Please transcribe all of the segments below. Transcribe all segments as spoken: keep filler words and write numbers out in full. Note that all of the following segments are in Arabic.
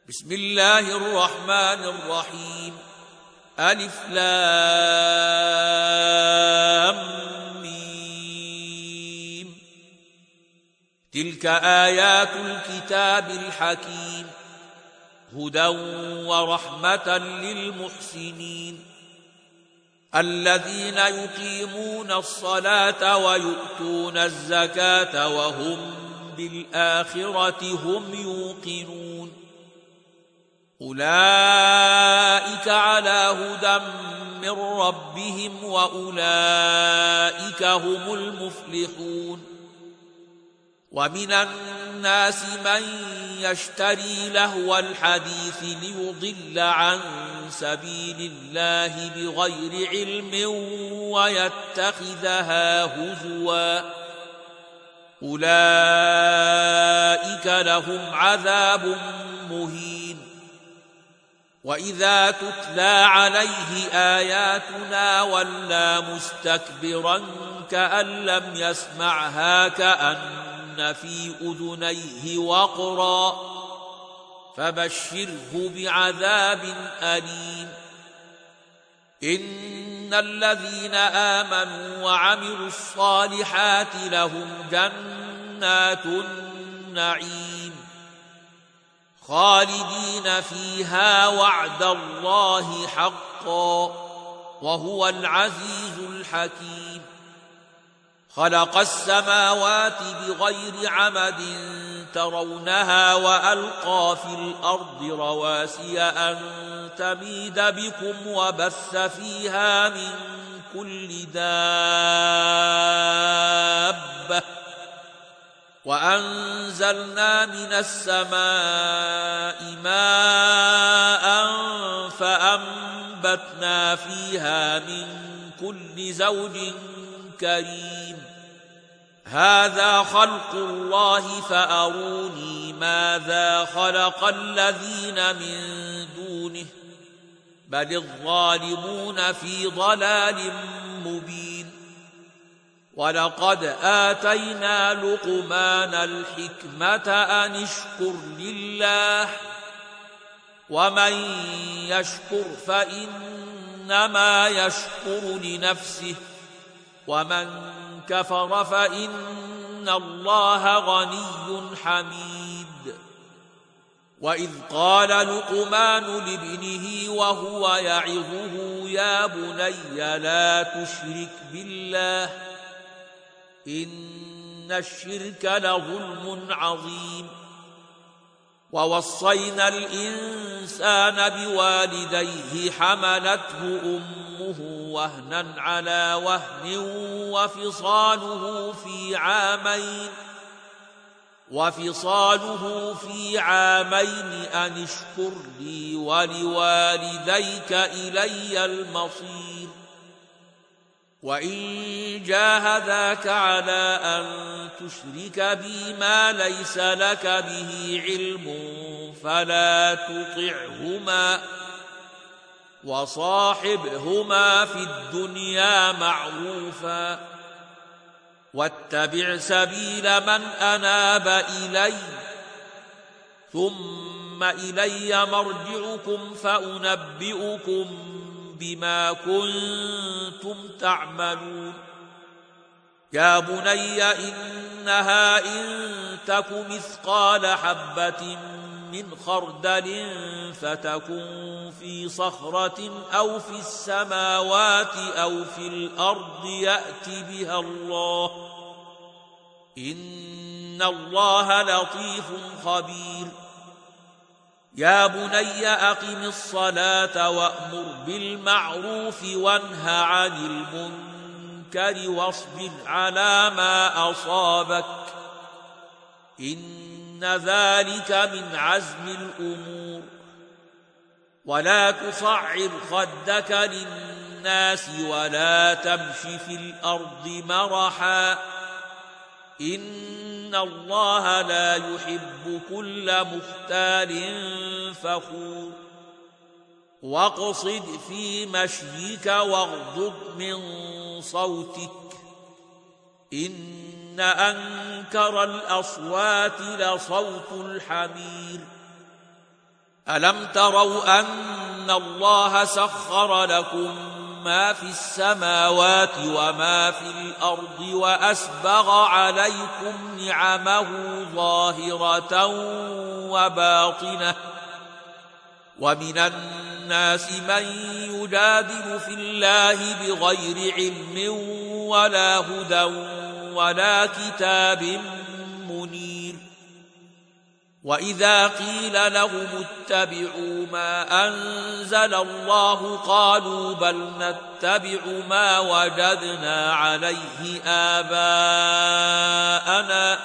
بسم الله الرحمن الرحيم ألف لام ميم تلك آيات الكتاب الحكيم هدى ورحمة للمحسنين الذين يقيمون الصلاة ويؤتون الزكاة وهم بالآخرة هم يوقنون أولئك على هدى من ربهم وأولئك هم المفلحون ومن الناس من يشتري لهو الحديث ليضل عن سبيل الله بغير علم ويتخذها هزوا أولئك لهم عذاب مهين وإذا تتلى عليه آياتنا ولى مستكبرا كأن لم يسمعها كأن في أذنيه وقرا فبشره بعذاب أليم إن الذين آمنوا وعملوا الصالحات لهم جنات النعيم خالدين فيها وعد الله حقا وهو العزيز الحكيم خلق السماوات بغير عمد ترونها وألقى في الأرض رواسي أن تميد بكم وبث فيها من كل دابة وأنزلنا من السماء ماء فأنبتنا فيها من كل زوج كريم هذا خلق الله فأروني ماذا خلق الذين من دونه بل الظالمون في ضلال مبين ولقد آتينا لقمان الحكمة أن اشكر لله ومن يشكر فإنما يشكر لنفسه ومن كفر فإن الله غني حميد وإذ قال لقمان لابنه وهو يعظه يا بني لا تشرك بالله إن الشرك لظلم عظيم ووصينا الإنسان بوالديه حملته أمه وهنا على وهن وفصاله في عامين وفصاله في عامين أن اشكر لي ولوالديك إلي المصير وإن جاهداك على أن تشرك بي ما ليس لك به علم فلا تطعهما وصاحبهما في الدنيا معروفا واتبع سبيل من أناب إلي ثم إلي مرجعكم فأنبئكم بما كنتم تعملون يا بني إنها إن تك مثقال حبة من خردل فتكن في صخرة أو في السماوات أو في الأرض يأت بها الله إن الله لطيف خبير يا بني أقم الصلاة وأمر بالمعروف وانه عن المنكر واصبر على ما أصابك إن ذلك من عزم الأمور ولا تصعر خدك للناس ولا تمش في الأرض مرحا إن الله لا يحب كل مختال فخور واقصد في مشيك واغضض من صوتك إن أنكر الأصوات لصوت الحمير ألم تروا أن الله سخر لكم ما في السماوات وما في الأرض وأسبغ عليكم نعمه ظاهرة وباطنة ومن الناس من يجادل في الله بغير علم ولا هدى ولا كتاب منير وإذا قيل لهم اتبعوا ما أنزل الله قالوا بل نتبع ما وجدنا عليه آباءنا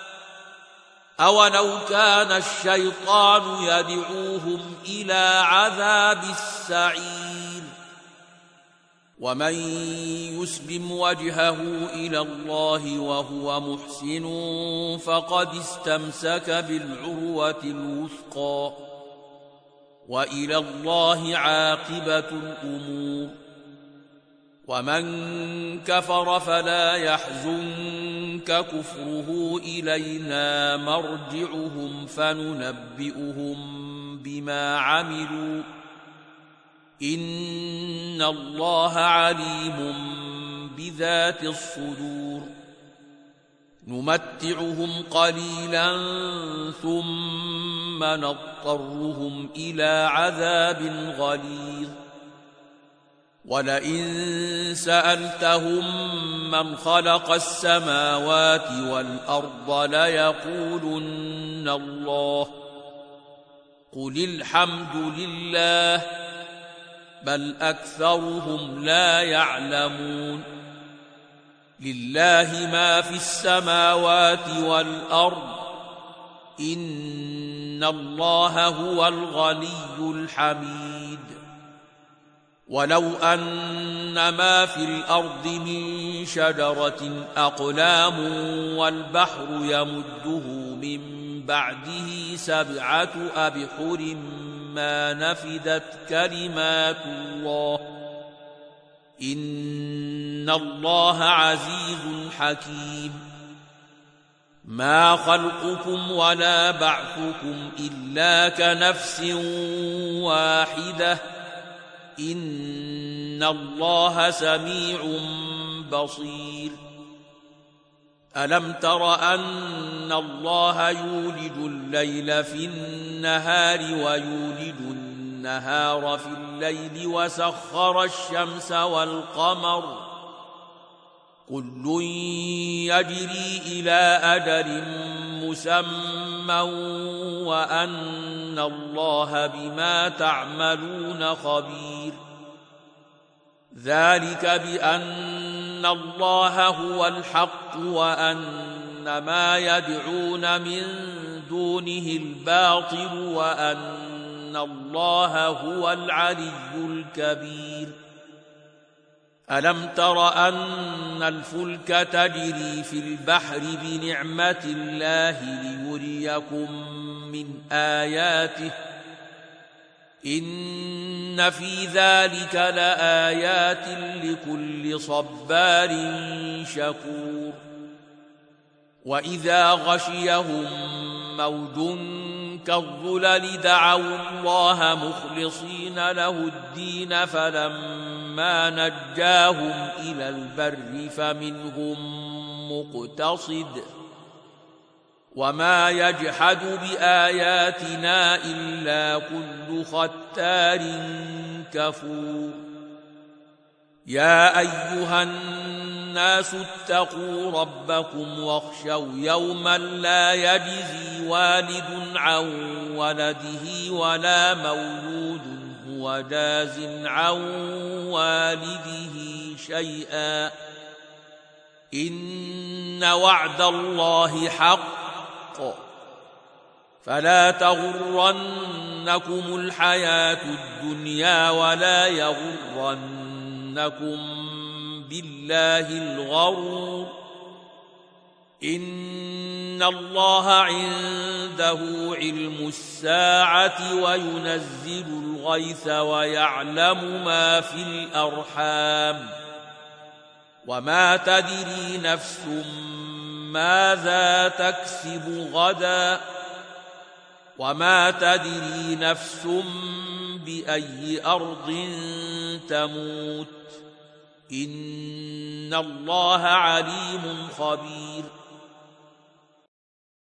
أولو كان الشيطان يدعوهم إلى عذاب السعير ومن يسلم وجهه إلى الله وهو محسن فقد استمسك بالعروة الوثقى وإلى الله عاقبة الأمور ومن كفر فلا يحزنك كفره إلينا مرجعهم فننبئهم بما عملوا إن الله عليم بذات الصدور نمتعهم قليلا ثم نضطرهم إلى عذاب غليظ ولئن سألتهم من خلق السماوات والأرض ليقولن الله قل الحمد لله بل أكثرهم لا يعلمون لله ما في السماوات والأرض إن الله هو الغني الحميد ولو أن ما في الأرض من شجرة أقلام والبحر يمده من بعده سبعة أبحر ما نفدت كلمات الله إن الله عزيز حكيم ما خلقكم ولا بعثكم إلا كنفس واحدة إن الله سميع بصير ألم تر أن الله يولج الليل في النهار ويولج النهار في الليل وسخر الشمس والقمر كل يجري إلى أجل مسمى وأن الله بما تعملون خبير ذلك بأن الله هو الحق وأن ما يدعون من دونه الباطل وأن الله هو العلي الكبير ألم تر أن الفلك تجري في البحر بنعمة الله ليريكم من آياته إن في ذلك لآيات لكل صبار شكور وإذا غشيهم موج كالظلل دعوا الله مخلصين له الدين فلما نجاهم إلى البر فمنهم مقتصد وما يجحد بآياتنا إلا كل ختار كفور يا أيها الناس اتقوا ربكم واخشوا يوما لا يجزي والد عن ولده ولا مولود هو جاز عن والده شيئا إن وعد الله حق فلا تغرنكم الحياة الدنيا ولا يغرنكم بالله الغرور إن الله عنده علم الساعة وينزل الغيث ويعلم ما في الأرحام وما تدري نفس ماذا تكسب غدا وما تدري نفس بأي أرض تموت إن الله عليم خبير